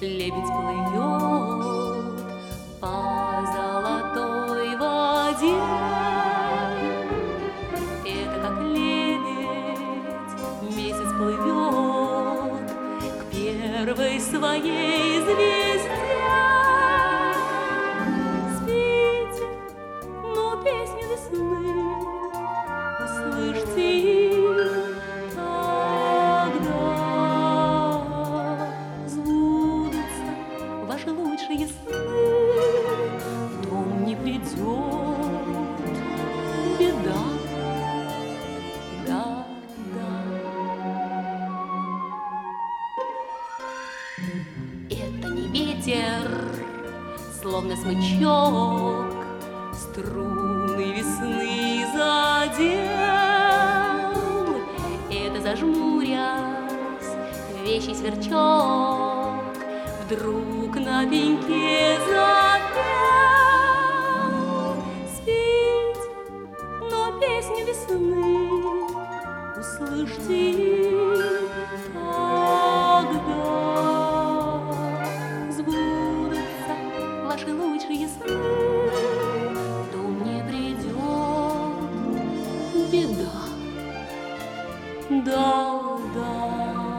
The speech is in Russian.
Лебедь плывет по золотой воде. Это как лебедь месяц плывет к первой своей звезде. Спите, но песню весны услышьте, ваши лучшие сны. В дом не придет беда. Да, да. Это не ветер, словно смычок, струны весны задел. Это, зажмурясь, вещий сверчок вдруг на пеньке запел. Спите, но песню весны услышьте, когда сбудутся ваши лучшие сны. В дом не придет беда. Да, да.